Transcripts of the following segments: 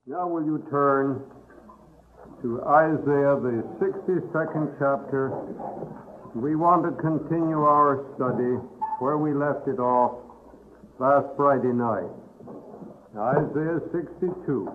Now will you turn to Isaiah, the 62nd chapter. We want to continue our study where we left it off last Friday night. Isaiah 62.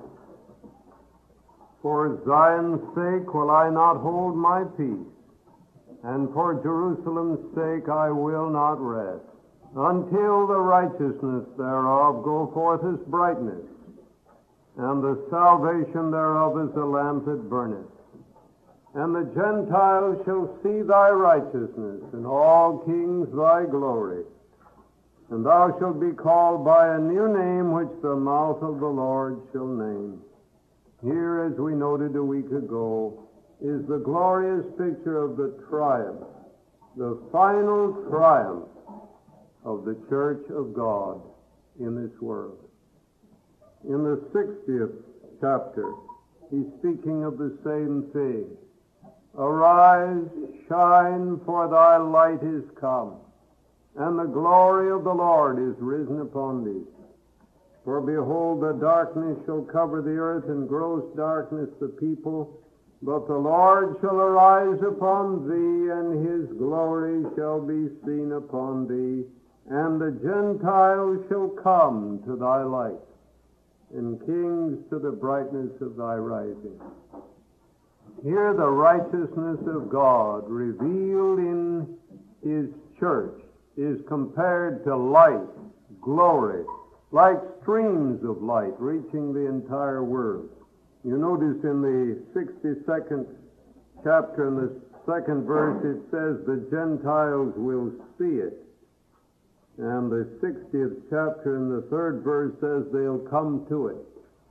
For Zion's sake will I not hold my peace, and for Jerusalem's sake I will not rest, until the righteousness thereof go forth as brightness, and the salvation thereof is a lamp that burneth. And the Gentiles shall see thy righteousness, and all kings thy glory. And thou shalt be called by a new name which the mouth of the Lord shall name. Here, as we noted a week ago, is the glorious picture of the triumph, the final triumph of the church of God in this world. In the 60th chapter, he's speaking of the same thing. Arise, shine, for thy light is come, and the glory of the Lord is risen upon thee. For behold, the darkness shall cover the earth, and gross darkness the people. But the Lord shall arise upon thee, and his glory shall be seen upon thee, and the Gentiles shall come to thy light, and kings to the brightness of thy rising. Here the righteousness of God revealed in his church is compared to light, glory, like streams of light reaching the entire world. You notice in the 62nd chapter, in the second verse, it says the Gentiles will see it. And the 60th chapter in the third verse says they'll come to it.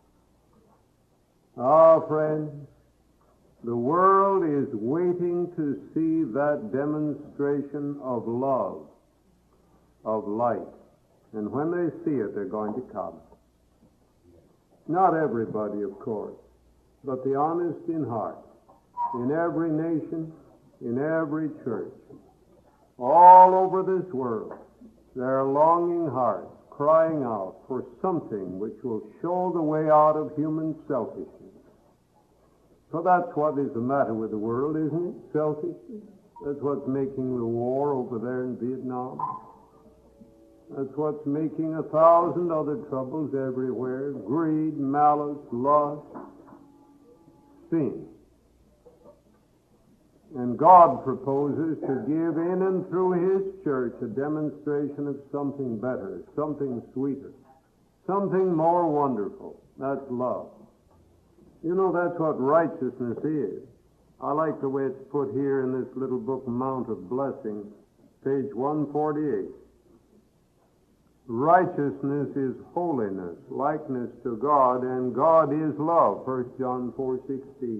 Ah, friends, the world is waiting to see that demonstration of love, of light. And when they see it, they're going to come. Not everybody, of course, but the honest in heart, in every nation, in every church, all over this world. There are longing hearts crying out for something which will show the way out of human selfishness. So that's what is the matter with the world, isn't it? Selfishness. That's what's making the war over there in Vietnam. That's what's making 1,000 other troubles everywhere. Greed, malice, lust, sin. And God proposes to give in and through his church a demonstration of something better, something sweeter, something more wonderful. That's love. You know, that's what righteousness is. I like the way it's put here in this little book, Mount of Blessing, page 148. Righteousness is holiness, likeness to God, and God is love, 1 John 4:16.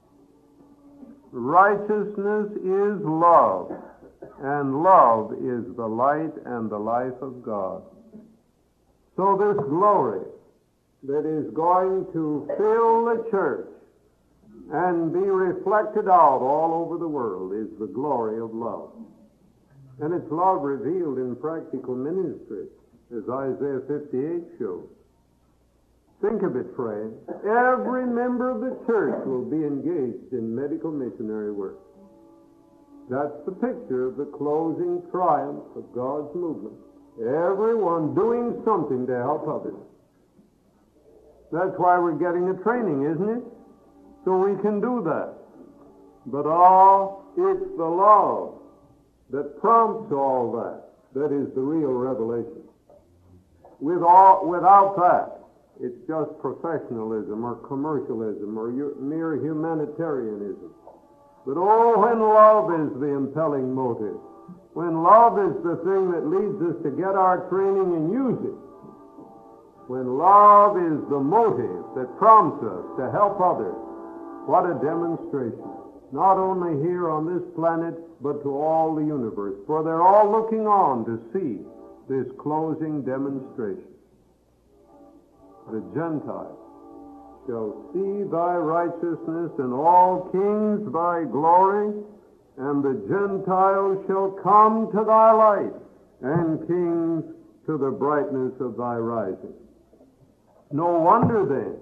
Righteousness is love, and love is the light and the life of God. So this glory that is going to fill the church and be reflected out all over the world is the glory of love. And it's love revealed in practical ministry, as Isaiah 58 shows. Think of it, friends. Every member of the church will be engaged in medical missionary work. That's the picture of the closing triumph of God's movement. Everyone doing something to help others. That's why we're getting a training, isn't it? So we can do that. But it's the love that prompts all that. That is the real revelation. Without that, it's just professionalism or commercialism or mere humanitarianism. But when love is the impelling motive, when love is the thing that leads us to get our training and use it, when love is the motive that prompts us to help others, what a demonstration. Not only here on this planet, but to all the universe. For they're all looking on to see this closing demonstration. The Gentiles shall see thy righteousness, and all kings thy glory, and the Gentiles shall come to thy light, and kings to the brightness of thy rising. No wonder then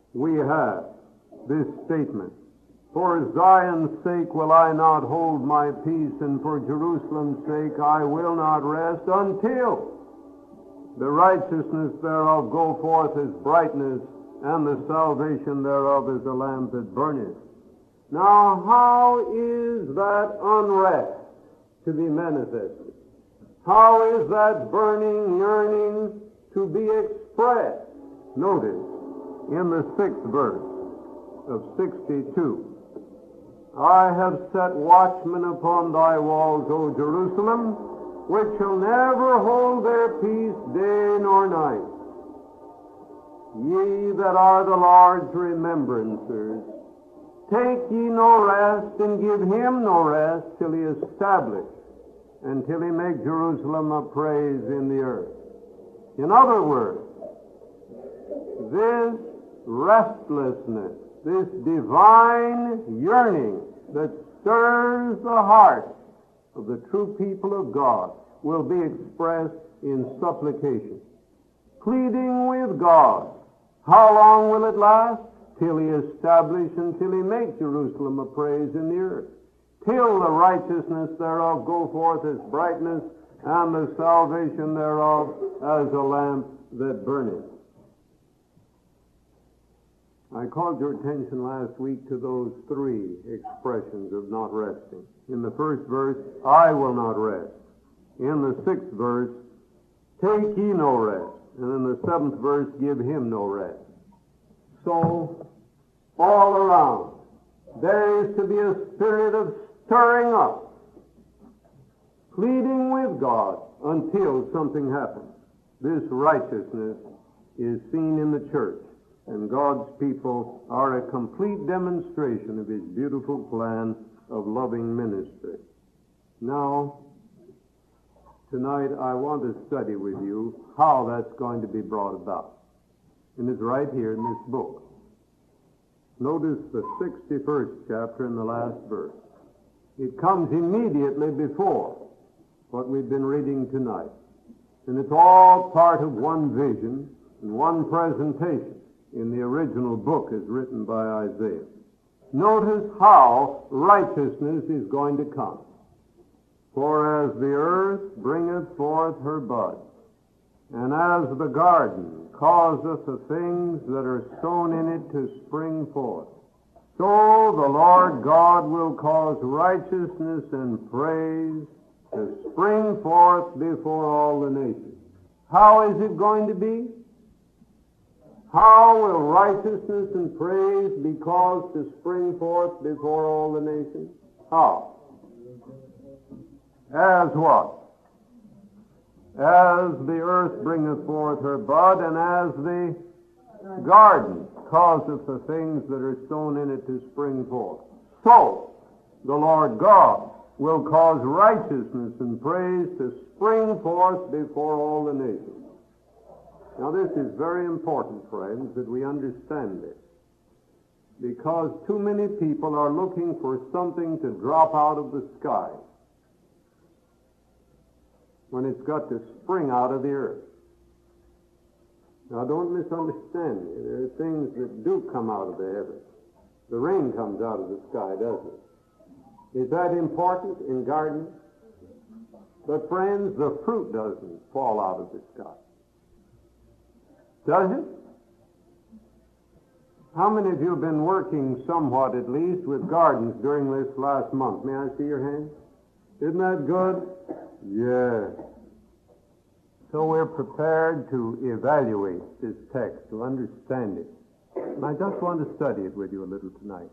we have this statement, "For Zion's sake will I not hold my peace, and for Jerusalem's sake I will not rest until the righteousness thereof go forth as brightness, and the salvation thereof as a lamp that burneth." Now, how is that unrest to be manifested? How is that burning, yearning to be expressed? Notice in the 6th verse of 62, "I have set watchmen upon thy walls, O Jerusalem, which shall never hold their peace day nor night. Ye that are the Lord's remembrancers, take ye no rest, and give him no rest, till he establish, and till he make Jerusalem a praise in the earth." In other words, this restlessness, this divine yearning that stirs the heart of the true people of God will be expressed in supplication, pleading with God. How long will it last? Till he establish and till he make Jerusalem a praise in the earth, till the righteousness thereof go forth as brightness, and the salvation thereof as a lamp that burneth. I called your attention last week to those three expressions of not resting. In the first verse, "I will not rest." In the 6th verse, "Take ye no rest." And in the 7th verse, "Give him no rest." So, all around, there is to be a spirit of stirring up, pleading with God until something happens. This righteousness is seen in the church, and God's people are a complete demonstration of his beautiful plan of loving ministry. Now, tonight I want to study with you how that's going to be brought about. And it's right here in this book. Notice the 61st chapter in the last verse. It comes immediately before what we've been reading tonight. And it's all part of one vision and one presentation in the original book as written by Isaiah. Notice how righteousness is going to come. "For as the earth bringeth forth her bud, and as the garden causeth the things that are sown in it to spring forth, so the Lord God will cause righteousness and praise to spring forth before all the nations." How is it going to be? How will righteousness and praise be caused to spring forth before all the nations? How? As what? As the earth bringeth forth her bud, and as the garden causeth the things that are sown in it to spring forth. So, the Lord God will cause righteousness and praise to spring forth before all the nations. Now, this is very important, friends, that we understand this, because too many people are looking for something to drop out of the sky when it's got to spring out of the earth. Now, don't misunderstand me. There are things that do come out of the heavens. The rain comes out of the sky, doesn't it? Is that important in gardening? But, friends, the fruit doesn't fall out of the sky. Does it? How many of you have been working somewhat, at least, with gardens during this last month? May I see your hands? Isn't that good? Yes. So we're prepared to evaluate this text, to understand it. And I just want to study it with you a little tonight.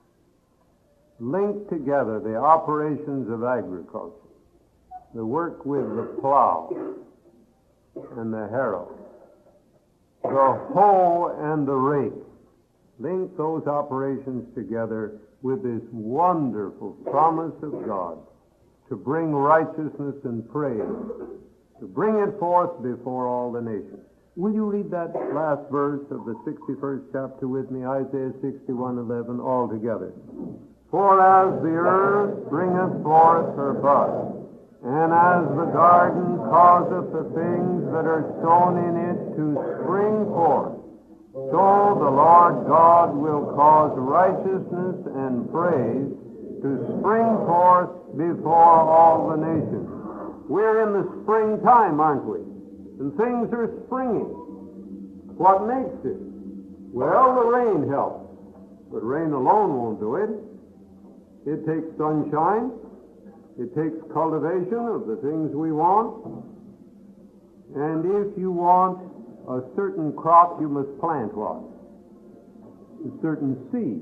Link together the operations of agriculture, the work with the plow and the harrow, the hoe and the rake. Link those operations together with this wonderful promise of God to bring righteousness and praise, to bring it forth before all the nations. Will you read that last verse of the 61st chapter with me, Isaiah 61:11, all together? "For as the earth bringeth forth her bud, and as the garden causeth the things that are sown in it to spring forth, So the Lord God will cause righteousness and praise to spring forth before all the nations. We're in the springtime, aren't we? And things are springing. What makes it? Well, the rain helps. But rain alone won't do it. It takes sunshine. It takes cultivation of the things we want. And if you want a certain crop, you must plant what? A certain seed.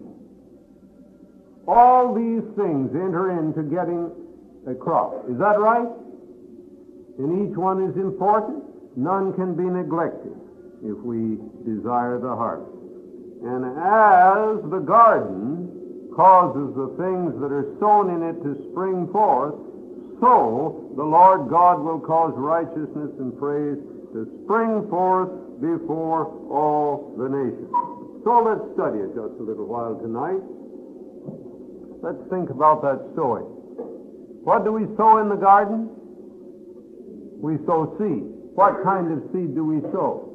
All these things enter into getting a crop. Is that right? And each one is important. None can be neglected if we desire the harvest. And as the garden causes the things that are sown in it to spring forth, so the Lord God will cause righteousness and praise to spring forth before all the nations. So let's study it just a little while tonight. Let's think about that sowing. What do we sow in the garden? We sow seed. What kind of seed do we sow?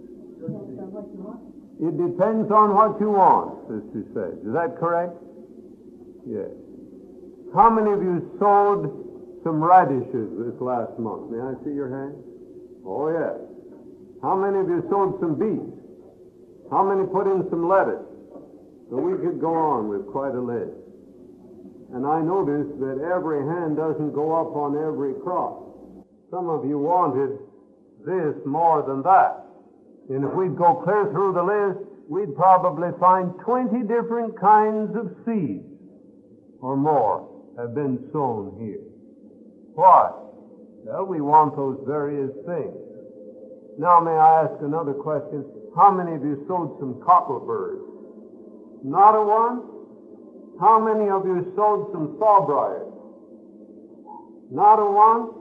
It depends on what you want, Sister says. Is that correct? Yes. How many of you sowed some radishes this last month? May I see your hand? Oh, yes. How many of you sowed some beets? How many put in some lettuce? So we could go on with quite a list. And I noticed that every hand doesn't go up on every crop. Some of you wanted this more than that. And if we'd go clear through the list, we'd probably find 20 different kinds of seeds or more have been sown here. Why? Well, we want those various things. Now, may I ask another question? How many of you sowed some cockleburs? Not a one? How many of you sowed some sawbriars? Not a one?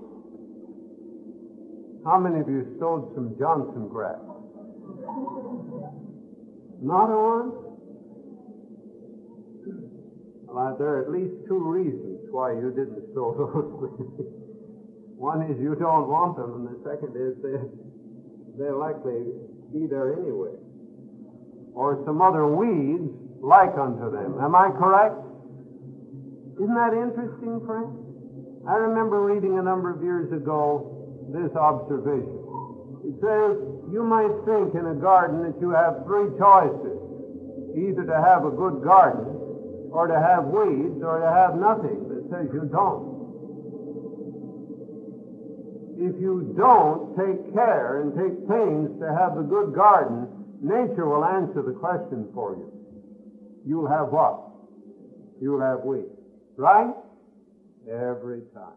How many of you sowed some Johnson grass? Not a one? Well, there are at least two reasons why you didn't sow those things. One is you don't want them, and the second is they'll likely be there anyway. Or some other weeds like unto them. Am I correct? Isn't that interesting, friend? I remember reading a number of years ago this observation. It says, you might think in a garden that you have three choices. Either to have a good garden, or to have weeds, or to have nothing. But it says you don't. If you don't take care and take pains to have a good garden, nature will answer the question for you. You'll have what? You'll have weeds. Right? Every time.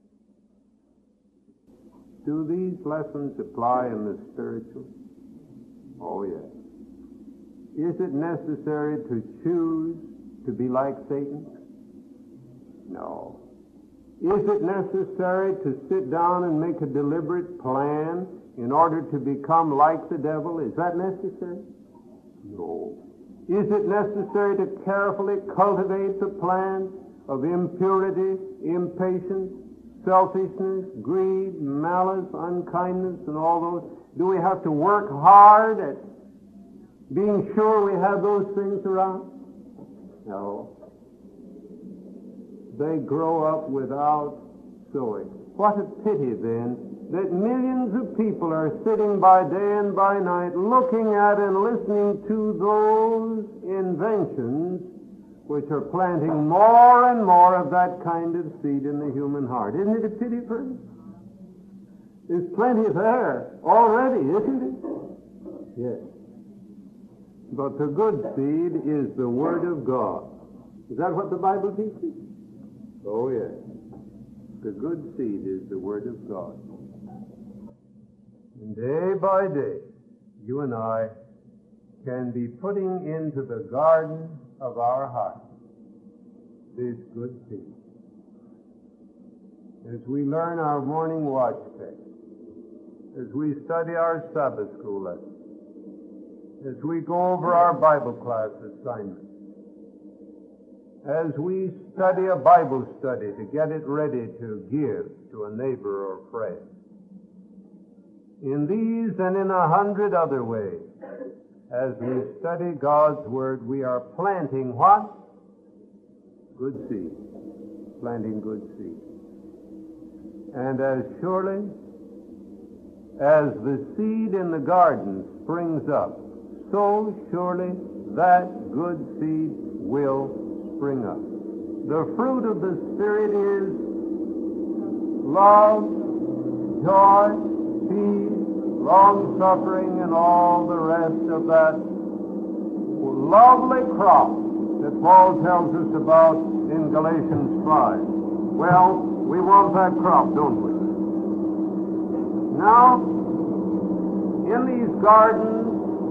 Do these lessons apply in the spiritual? Oh, yes. Is it necessary to choose to be like Satan? No. Is it necessary to sit down and make a deliberate plan in order to become like the devil? Is that necessary? No. Is it necessary to carefully cultivate the plan of impurity, impatience, selfishness, greed, malice, unkindness, and all those? Do we have to work hard at being sure we have those things around? No. They grow up without sowing. What a pity, then, that millions of people are sitting by day and by night looking at and listening to those inventions which are planting more and more of that kind of seed in the human heart. Isn't it a pity, friend? There's plenty there already, isn't it? Yes. But the good seed is the Word of God. Is that what the Bible teaches? Oh, yes. The good seed is the Word of God. And day by day, you and I can be putting into the garden of our heart this good seed. As we learn our morning watch text, as we study our Sabbath school lessons, as we go over our Bible class assignments, as we study a Bible study to get it ready to give to a neighbor or friend. In these and in 100 other ways, as we study God's Word, we are planting what? Good seed. Planting good seed. And as surely as the seed in the garden springs up, so surely that good seed will spring up. The fruit of the Spirit is love, joy, peace, long-suffering, and all the rest of that lovely crop that Paul tells us about in Galatians 5. Well, we want that crop, don't we? Now, in these gardens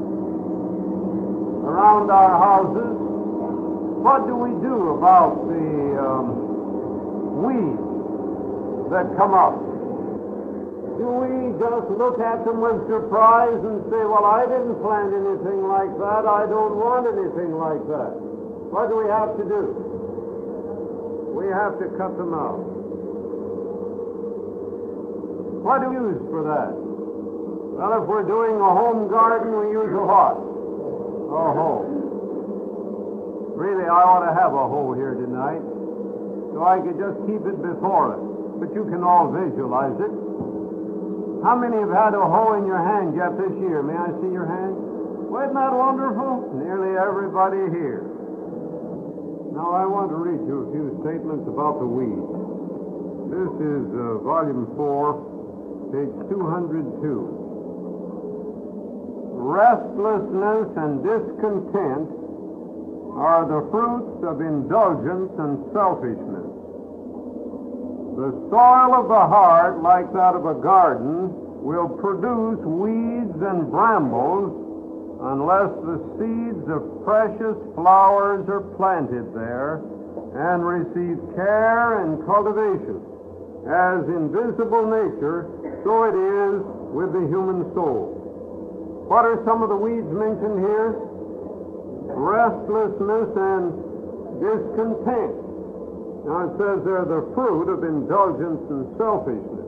around our houses, what do we do about the weeds that come up? Do we just look at them with surprise and say, well, I didn't plant anything like that, I don't want anything like that? What do we have to do? We have to cut them out. What do we use for that? Well, if we're doing a home garden, we use a what? A hoe. Really, I ought to have a hoe here tonight, so I could just keep it before us. But you can all visualize it. How many have had a hoe in your hand yet this year? May I see your hand? Well, isn't that wonderful? Nearly everybody here. Now, I want to read you a few statements about the weeds. This is Volume 4, page 202. Restlessness and discontent are the fruits of indulgence and selfishness. The soil of the heart, like that of a garden, will produce weeds and brambles unless the seeds of precious flowers are planted there and receive care and cultivation. As in visible nature, so it is with the human soul. What are some of the weeds mentioned here? Restlessness and discontent. Now it says they're the fruit of indulgence and selfishness.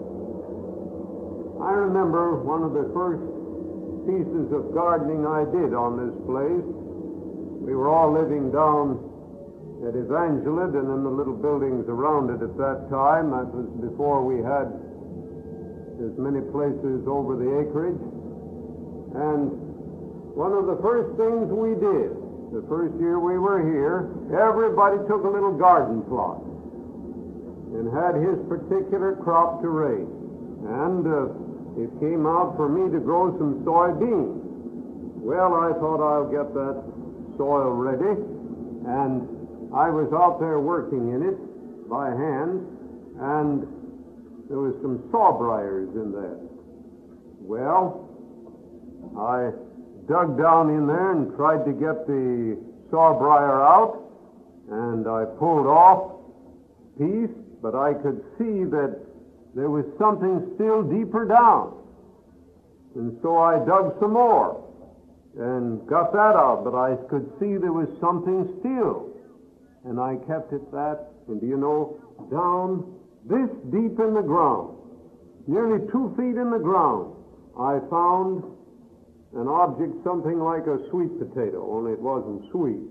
I remember one of the first pieces of gardening I did on this place. We were all living down at Evangeline and in the little buildings around it at that time. That was before we had as many places over the acreage. And one of the first things we did, the first year we were here, everybody took a little garden plot and had his particular crop to raise. And it came out for me to grow some soybeans. Well, I thought I'll get that soil ready, and I was out there working in it by hand, and there was some sawbriars in there. Well, I dug down in there and tried to get the sawbriar out, and I pulled off a piece, but I could see that there was something still deeper down. And so I dug some more and got that out, but I could see there was something still. And I kept it that, and do you know, down this deep in the ground, nearly 2 feet in the ground, I found an object something like a sweet potato, only it wasn't sweet.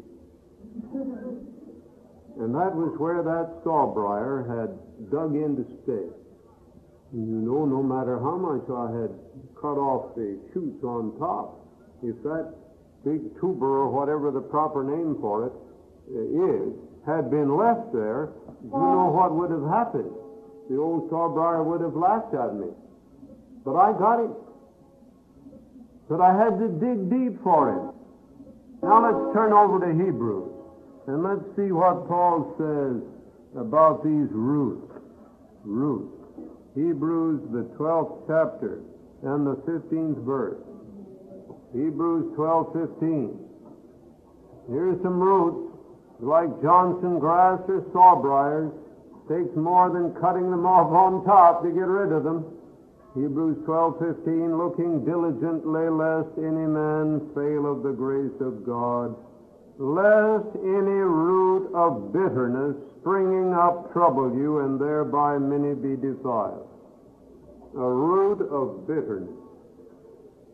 And that was where that sawbriar had dug in to stay. And you know, no matter how much I had cut off the shoots on top, if that big tuber, or whatever the proper name for it is, had been left there, you know what would have happened? The old sawbriar would have laughed at me. But I got it. But I had to dig deep for it. Now let's turn over to Hebrews, and let's see what Paul says about these roots. Roots. Hebrews, the 12th chapter, and the 15th verse. Hebrews 12:15. Here's some roots, like Johnson grass or sawbriars. Takes more than cutting them off on top to get rid of them. Hebrews 12:15, looking diligently lest any man fail of the grace of God, lest any root of bitterness springing up trouble you, and thereby many be defiled. A root of bitterness.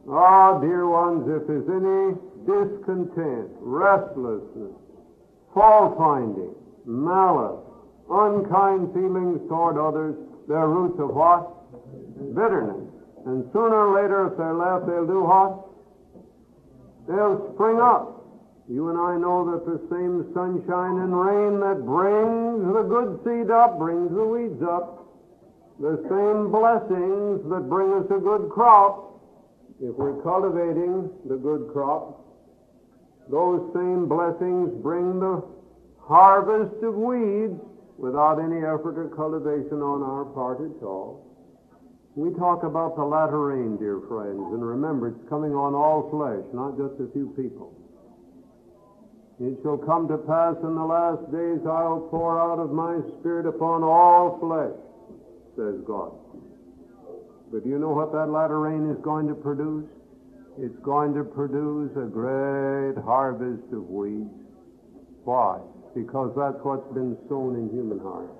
Ah, dear ones, if there's any discontent, restlessness, fault-finding, malice, unkind feelings toward others, they're roots of what? Bitterness. And sooner or later, if they're left, they'll do what? They'll spring up. You and I know that the same sunshine and rain that brings the good seed up brings the weeds up. The same blessings that bring us a good crop, if we're cultivating the good crop, those same blessings bring the harvest of weeds without any effort or cultivation on our part at all. We talk about the latter rain, dear friends, and remember, it's coming on all flesh, not just a few people. It shall come to pass in the last days, I'll pour out of my Spirit upon all flesh, says God. But you know what that latter rain is going to produce? It's going to produce a great harvest of weeds. Why? Because that's what's been sown in human hearts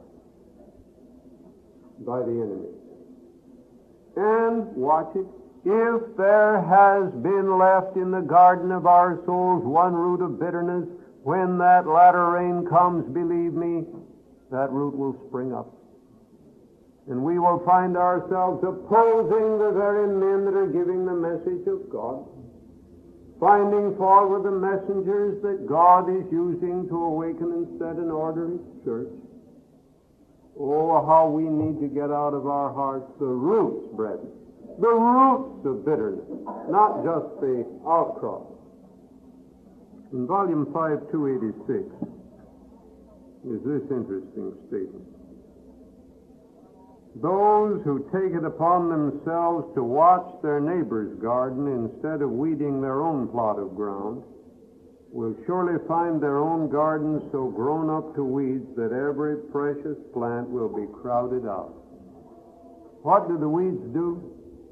by the enemy. And, watch it, if there has been left in the garden of our souls one root of bitterness, when that latter rain comes, believe me, that root will spring up. And we will find ourselves opposing the very men that are giving the message of God, finding fault with the messengers that God is using to awaken and set in order His church. Oh, how we need to get out of our hearts the roots, brethren. The roots of bitterness, not just the outcrop. In volume 5, 286 is this interesting statement. Those who take it upon themselves to watch their neighbor's garden instead of weeding their own plot of ground will surely find their own garden so grown up to weeds that every precious plant will be crowded out. What do the weeds do?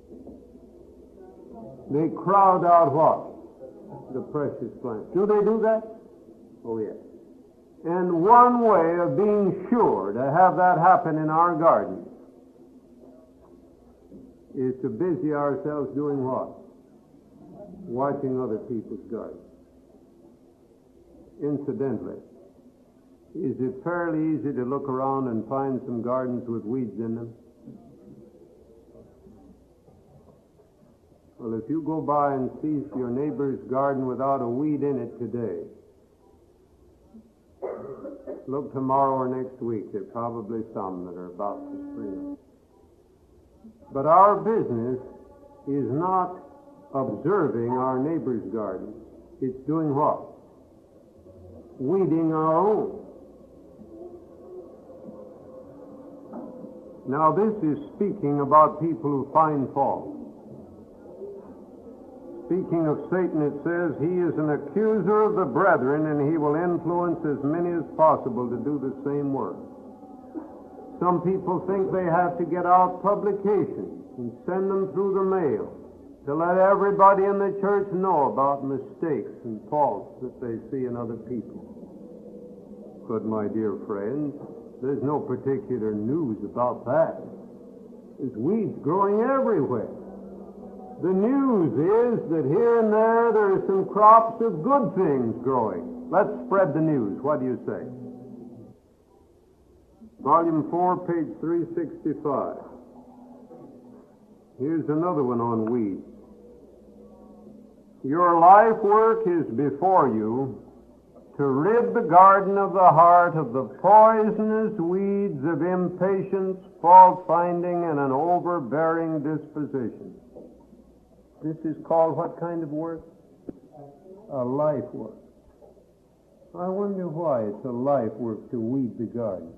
They crowd out what? The precious plants. Do they do that? Oh, yes. And one way of being sure to have that happen in our garden is to busy ourselves doing what? Watching other people's gardens. Incidentally, is it fairly easy to look around and find some gardens with weeds in them? Well, if you go by and see your neighbor's garden without a weed in it today, look tomorrow or next week. There are probably some that are about to spring up. But our business is not observing our neighbor's garden. It's doing what? Weeding our own. Now, this is speaking about people who find fault. Speaking of Satan, it says he is an accuser of the brethren, and he will influence as many as possible to do the same work. Some people think they have to get out publications and send them through the mail to let everybody in the church know about mistakes and faults that they see in other people. But, my dear friends, there's no particular news about that. There's weeds growing everywhere. The news is that here and there are some crops of good things growing. Let's spread the news. What do you say? Volume 4, page 365. Here's another one on weeds. Your life work is before you to rid the garden of the heart of the poisonous weeds of impatience, fault-finding, and an overbearing disposition. This is called what kind of work? A life work. I wonder why it's a life work to weed the garden.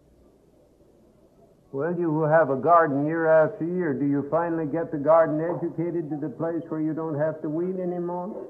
Well, you who have a garden year after year, do you finally get the garden educated to the place where you don't have to weed anymore?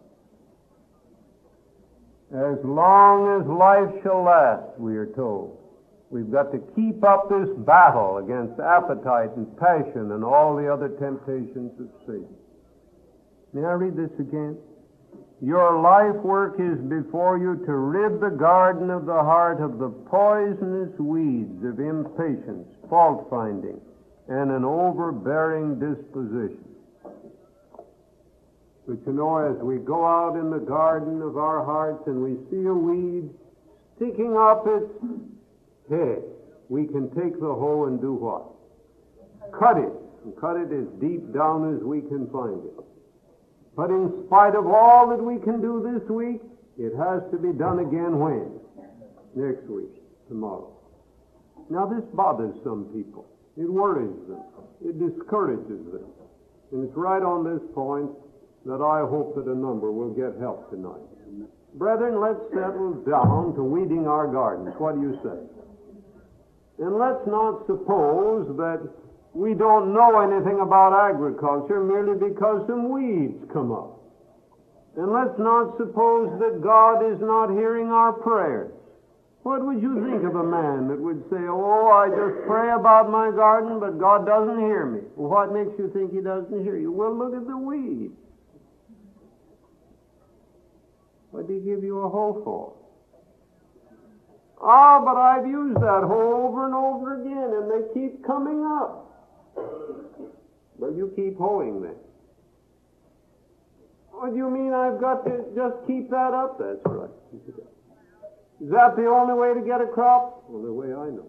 As long as life shall last, we are told, we've got to keep up this battle against appetite and passion and all the other temptations of Satan. May I read this again? Your life work is before you to rid the garden of the heart of the poisonous weeds of impatience, fault-finding, and an overbearing disposition. But you know, as we go out in the garden of our hearts and we see a weed sticking up its head, we can take the hoe and do what? Cut it. And cut it as deep down as we can find it. But in spite of all that we can do this week, it has to be done again when? Next week, tomorrow. Now this bothers some people. It worries them. It discourages them. And it's right on this point that I hope that a number will get help tonight. Brethren, let's settle down to weeding our gardens. What do you say? And let's not suppose that we don't know anything about agriculture merely because some weeds come up. And let's not suppose that God is not hearing our prayers. What would you think of a man that would say, oh, I just pray about my garden, but God doesn't hear me? Well, what makes you think He doesn't hear you? Well, look at the weeds. What did He give you a hoe for? Ah, but I've used that hoe over and over again, and they keep coming up. Well, you keep hoeing then. What do you mean I've got to just keep that up? That's right. Is that the only way to get a crop? Well, the way I know.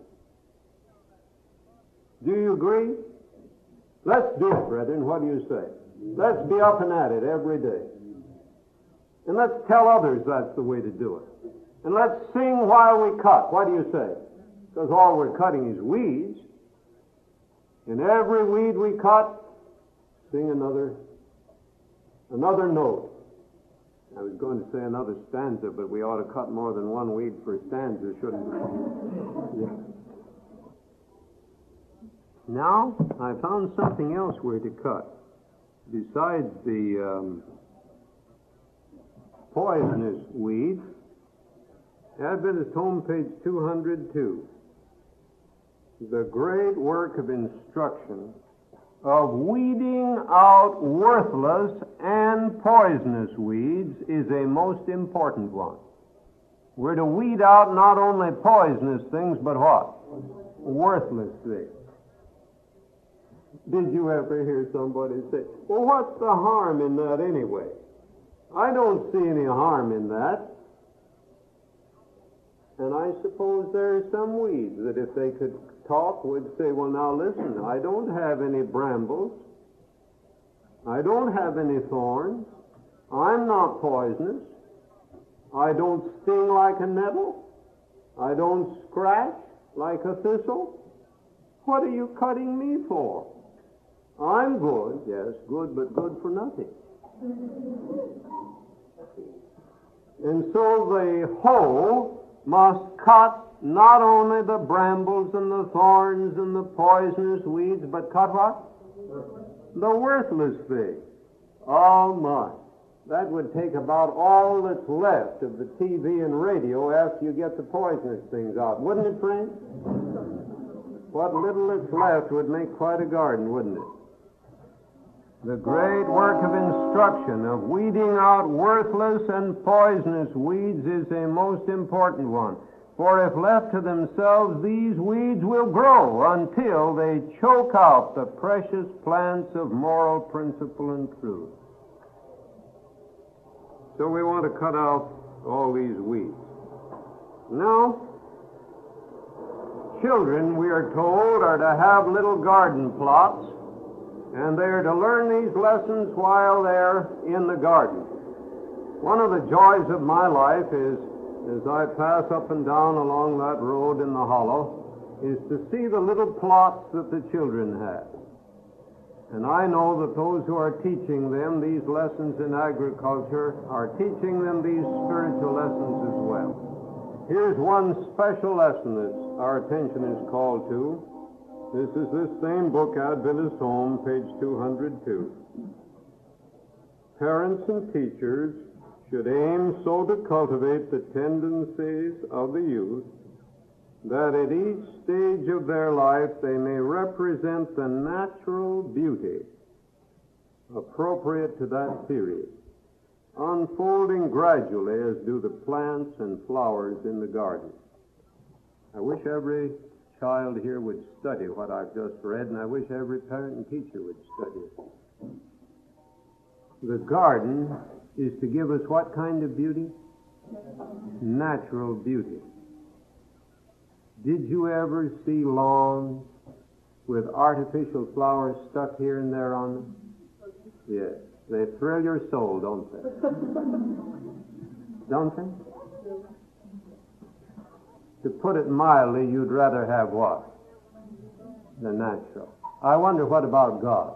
Do you agree? Let's do it, brethren. What do you say? Let's be up and at it every day. And let's tell others that's the way to do it. And let's sing while we cut. What do you say? Because all we're cutting is weeds. And every weed we cut, sing another note. I was going to say another stanza, but we ought to cut more than one weed per stanza, shouldn't we? Yeah. Now, I found something else we're to cut. Besides the poisonous weeds, Adventist Home, page 202. The great work of instruction of weeding out worthless and poisonous weeds is a most important one. We're to weed out not only poisonous things, but what? Worthless things. Did you ever hear somebody say, well, what's the harm in that anyway? I don't see any harm in that. And I suppose there are some weeds that if they could talk would say, well, now listen, I don't have any brambles. I don't have any thorns. I'm not poisonous. I don't sting like a nettle. I don't scratch like a thistle. What are you cutting me for? I'm good. Yes, good, but good for nothing. And so the hoe must cut not only the brambles and the thorns and the poisonous weeds, but cut what? The worthless thing. Oh my. That would take about all that's left of the TV and radio after you get the poisonous things out. Wouldn't it, friend? What little that's left would make quite a garden, wouldn't it? The great work of instruction of weeding out worthless and poisonous weeds is a most important one. For if left to themselves, these weeds will grow until they choke out the precious plants of moral principle and truth. So we want to cut out all these weeds. Now, children, we are told, are to have little garden plots, and they are to learn these lessons while they're in the garden. One of the joys of my life is, as I pass up and down along that road in the hollow, is to see the little plots that the children have. And I know that those who are teaching them these lessons in agriculture are teaching them these spiritual lessons as well. Here's one special lesson that our attention is called to. This is this same book, Adventist Home, page 202. Parents and teachers should aim so to cultivate the tendencies of the youth that at each stage of their life they may represent the natural beauty appropriate to that period, unfolding gradually as do the plants and flowers in the garden. I wish every child here would study what I've just read, and I wish every parent and teacher would study it. The garden is to give us what kind of beauty? Natural beauty. Did you ever see lawns with artificial flowers stuck here and there on them? Yes. They thrill your soul, don't they? Don't they? To put it mildly, you'd rather have what? The natural. I wonder what about God?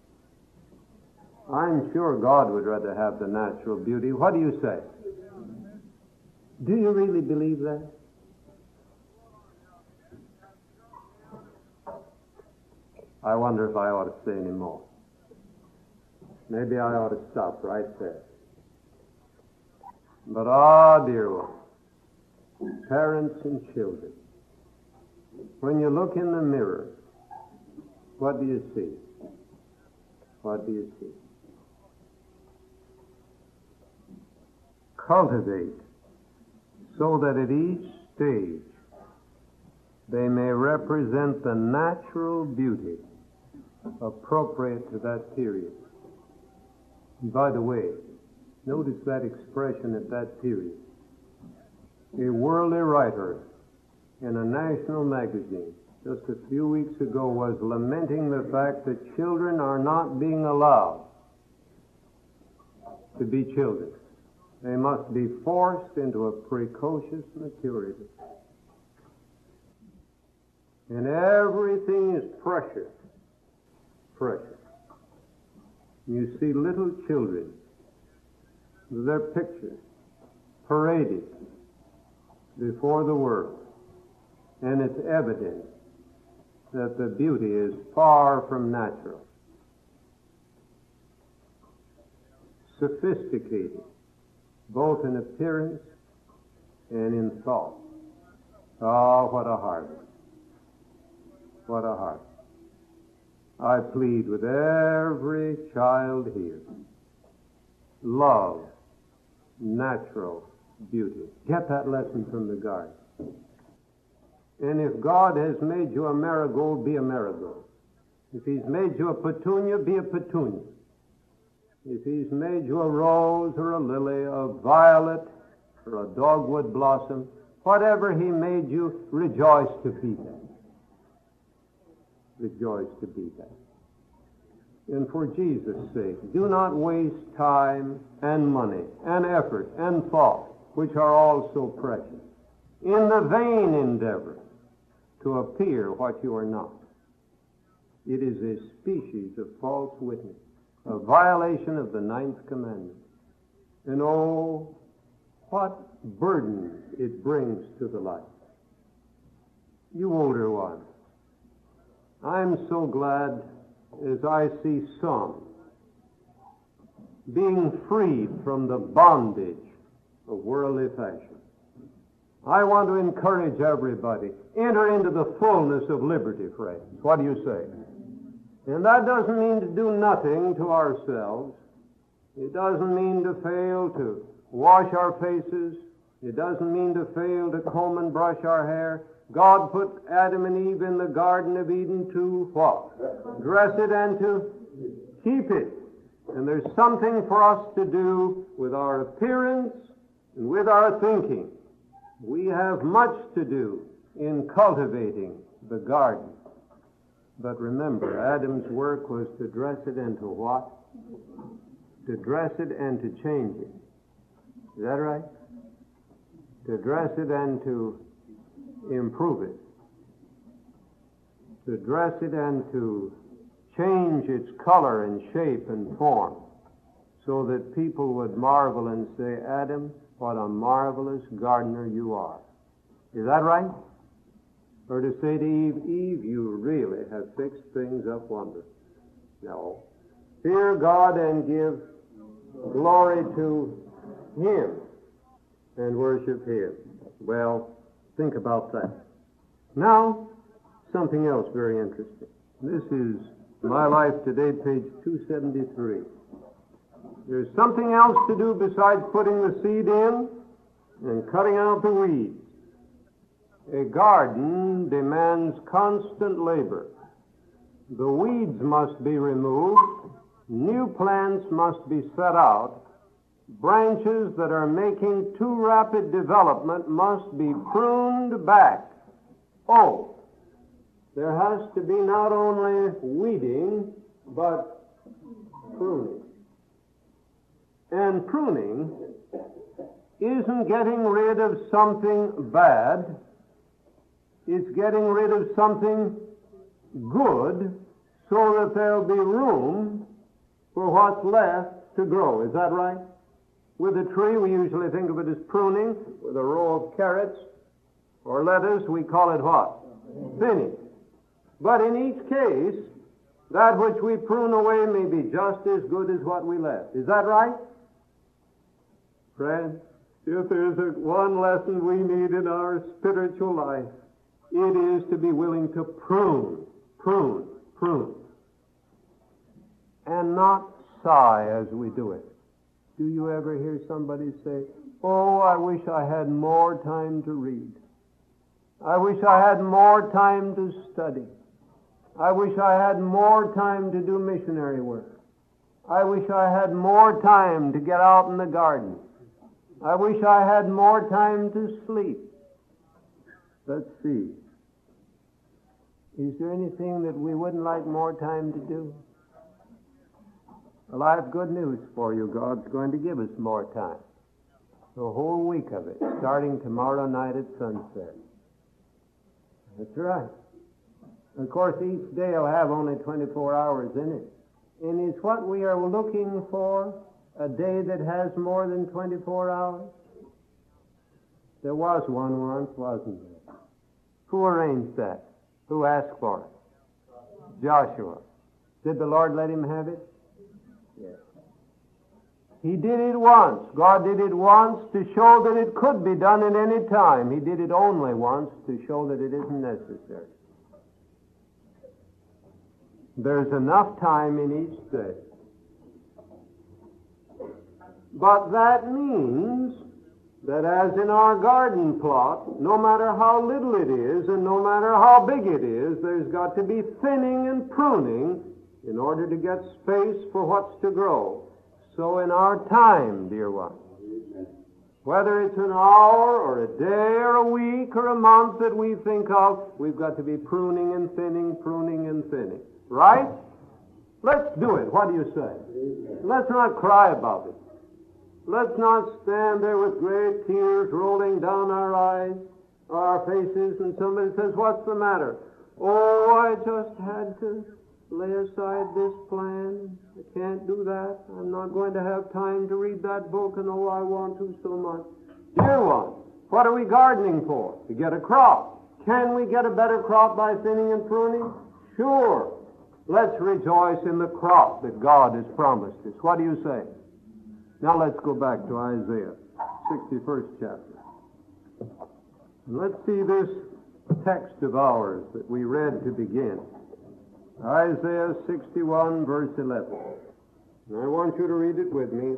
I'm sure God would rather have the natural beauty. What do you say? Do you really believe that? I wonder if I ought to say any more. Maybe I ought to stop right there. But dear one, parents and children, when you look in the mirror, what do you see? What do you see? Cultivate so that at each stage they may represent the natural beauty appropriate to that period. And by the way, notice that expression at that period. A worldly writer in a national magazine just a few weeks ago was lamenting the fact that children are not being allowed to be children. They must be forced into a precocious maturity. And everything is precious. Precious. You see little children, their pictures paraded before the world, and it's evident that the beauty is far from natural. Sophisticated, both in appearance and in thought. Oh, what a heart. What a heart. I plead with every child here. Love natural beauty. Get that lesson from the garden. And if God has made you a marigold, be a marigold. If He's made you a petunia, be a petunia. If He's made you a rose or a lily, a violet or a dogwood blossom, whatever He made you, rejoice to be that. Rejoice to be that. And for Jesus' sake, do not waste time and money and effort and thought, which are all so precious, in the vain endeavor to appear what you are not. It is a species of false witness, a violation of the 9th commandment. And oh, what burden it brings to the life. You older ones, I'm so glad as I see some being freed from the bondage of worldly fashion. I want to encourage everybody, enter into the fullness of liberty, friends. What do you say? And that doesn't mean to do nothing to ourselves. It doesn't mean to fail to wash our faces. It doesn't mean to fail to comb and brush our hair. God put Adam and Eve in the Garden of Eden to what? Dress it and to keep it. And there's something for us to do with our appearance and with our thinking. We have much to do in cultivating the garden. But remember, Adam's work was to dress it and to what? To dress it and to change it. Is that right? To dress it and to improve it. To dress it and to change its color and shape and form so that people would marvel and say, Adam, what a marvelous gardener you are. Is that right? Or to say to Eve, Eve, you really have fixed things up wonderfully. No. Fear God and give glory to Him and worship Him. Well, think about that. Now, something else very interesting. This is My Life Today, page 273. There's something else to do besides putting the seed in and cutting out the weeds. A garden demands constant labor. The weeds must be removed, New plants must be set out. Branches that are making too rapid development must be pruned back. Oh, there has to be not only weeding, but pruning. And pruning isn't getting rid of something bad. It's getting rid of something good so that there'll be room for what's left to grow. Is that right? With a tree, we usually think of it as pruning. With a row of carrots or lettuce, we call it what? Thinning. But in each case, that which we prune away may be just as good as what we left. Is that right? Friends, if there's one lesson we need in our spiritual life, it is to be willing to prune, and not sigh as we do it. Do you ever hear somebody say, "Oh, I wish I had more time to read. I wish I had more time to study. I wish I had more time to do missionary work. I wish I had more time to get out in the garden. I wish I had more time to sleep." Let's see. Is there anything that we wouldn't like more time to do? Well, I have good news for you. God's going to give us more time. The whole week of it, starting tomorrow night at sunset. That's right. Of course, each day will have only 24 hours in it. And is what we are looking for a day that has more than 24 hours? There was one once, wasn't there? Who arranged that? Who asked for it? Joshua. Did the Lord let him have it? Yes. He did it once. God did it once to show that it could be done at any time. He did it only once to show that it isn't necessary. There's enough time in each day. But that means that as in our garden plot, no matter how little it is and no matter how big it is, there's got to be thinning and pruning in order to get space for what's to grow. So in our time, dear ones, whether it's an hour or a day or a week or a month that we think of, we've got to be pruning and thinning, pruning and thinning. Right? Let's do it. What do you say? Let's not cry about it. Let's not stand there with great tears rolling down our eyes, our faces, and somebody says, "What's the matter?" "Oh, I just had to lay aside this plan. I can't do that. I'm not going to have time to read that book, and oh, I want to so much." Dear one, what are we gardening for? To get a crop. Can we get a better crop by thinning and pruning? Sure. Let's rejoice in the crop that God has promised us. What do you say? Now let's go back to Isaiah, 61st chapter. And let's see this text of ours that we read to begin. Isaiah 61, verse 11. And I want you to read it with me.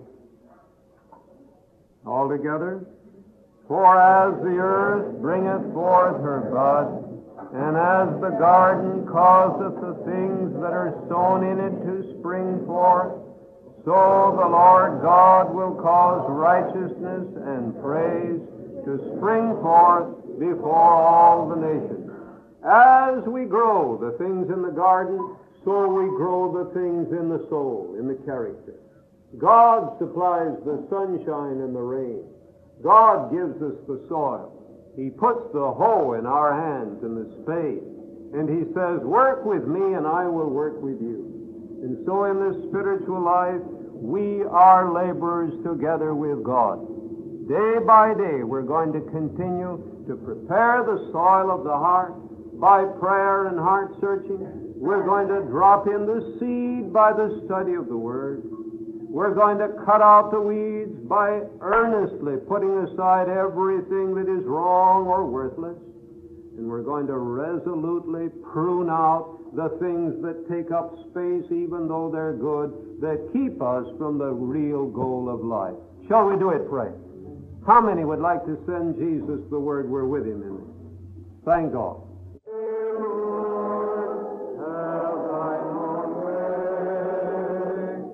All together. "For as the earth bringeth forth her bud, and as the garden causeth the things that are sown in it to spring forth, so the Lord God will cause righteousness and praise to spring forth before all the nations." As we grow the things in the garden, so we grow the things in the soul, in the character. God supplies the sunshine and the rain. God gives us the soil. He puts the hoe in our hands and the spade. And He says, "Work with me and I will work with you." And so in this spiritual life, we are laborers together with God. Day by day, we're going to continue to prepare the soil of the heart by prayer and heart searching. We're going to drop in the seed by the study of the Word. We're going to cut out the weeds by earnestly putting aside everything that is wrong or worthless. And we're going to resolutely prune out the things that take up space, even though they're good, that keep us from the real goal of life. Shall we do it, pray? How many would like to send Jesus the word we're with Him in? Thank God. Lord, have thine own way.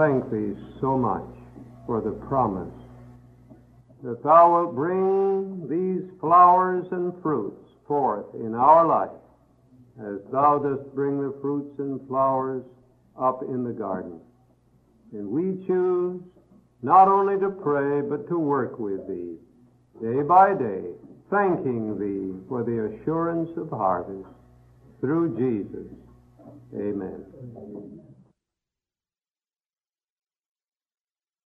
thank thee so much for the promise that thou wilt bring these flowers and fruits forth in our life as thou dost bring the fruits and flowers up in the garden. And we choose not only to pray, but to work with thee day by day, thanking thee for the assurance of harvest through Jesus. Amen.